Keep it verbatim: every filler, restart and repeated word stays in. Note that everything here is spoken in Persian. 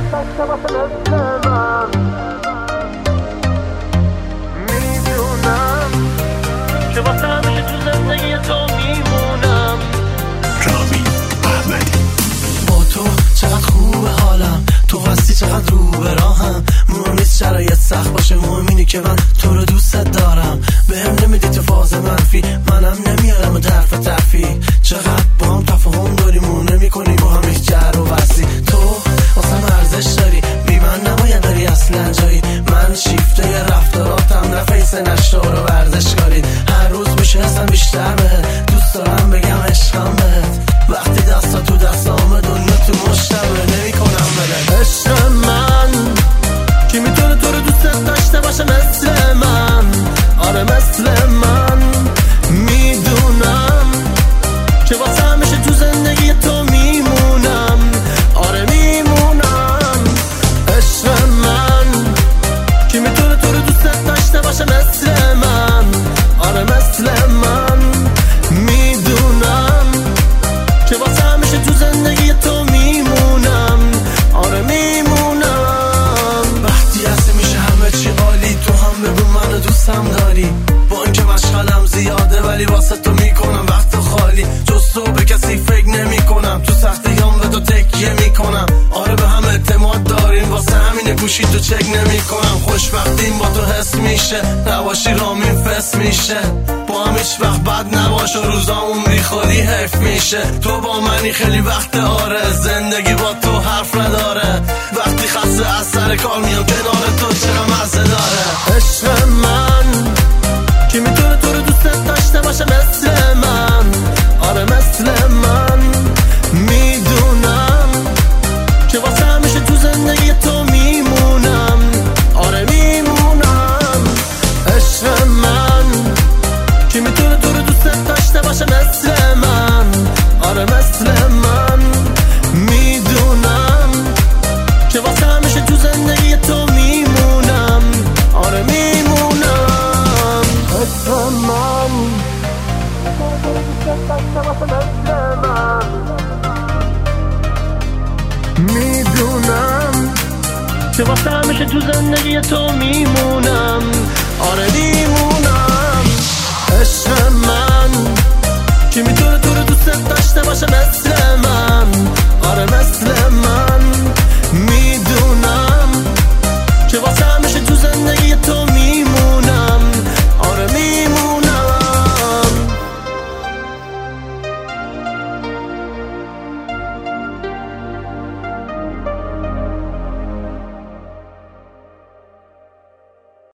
داشته باشه مثل من. میدونم که واسه همیشه تو زندگی تو میمونم. رامین احمدی. با تو چقدر خوبه حالم، تو هستی چقدر رو به راهم. مهم نیست شرایط سخت باشه، مهم اینه که من تو رو دوست دارم. بهم نمیدی تو فاز منفی، منم نمیارم و طرف طرفی. چقدر با هم تفاهم داریم و نمی‌کنی با هم هیچ جر و بحثی. تو واسم ارزش داری، بی من نباید داری اصلا جایی. من شیفته رفتاراتم نفیس نشتار و ورزشکاری. هر روز میشه اصلا بیشتر بهت، دوست دارم بگم عشقم بهت. وقتی دستا تو دستام دنیا تو مشتمه نمی‌کنم بده. عشق من کی میتونه تو رو دوست داشته باشه مثل من؟ آره مثل من. میدونم که واسه همیشه تو زندگی تو میمونم. آره میمونم. عشق من کی میتونه تو رو دوست داشته باشه مثل من؟ آره مثل من. میدونم که واسه همیشه تو زندگی تو میمونم. آره میمونم. وقتی هستی میشه همه چی عالی، تو هم بگو منو دوستم داری. با اینکه مشغلم زیاده ولی واسه تو میکنم وقت خالی. جز تو به کسی فکر نمی کنم، تو سختیام به تو تکیه میکنم. آره به هم اعتماد داریم، واسه همینه گوشی تو چک نمی کنم. خوشبختیم با تو حس میشه، نباشی رامین فس میشه. با هم هیچ وقت بد نباش و روزامون بی خودی حیف میشه. تو با منی خیلی وقت آره، زندگی با تو حرف نداره. وقتی خسته از سر کار میام کنار تو چقدر مزه داره. عشق من کی میتونه تو رو دوست داشته باشه مثل من؟ آره مثل من. میدونم که واسه همیشه تو زندگی تو میمونم. آره میمونم. عشق من کی میتونه تو رو دوست داشته باشه مثل من؟ آره مثل من. میدونم که واسه همیشه تو زندگی تو میمونم. آره میمونم. عشق من میدونم که واسه همیشه تو زندگی تو میمونم. آره میمونم. عشق من کی میتونه تو رو دوست داشته باشه مثل من؟ آره مثل من.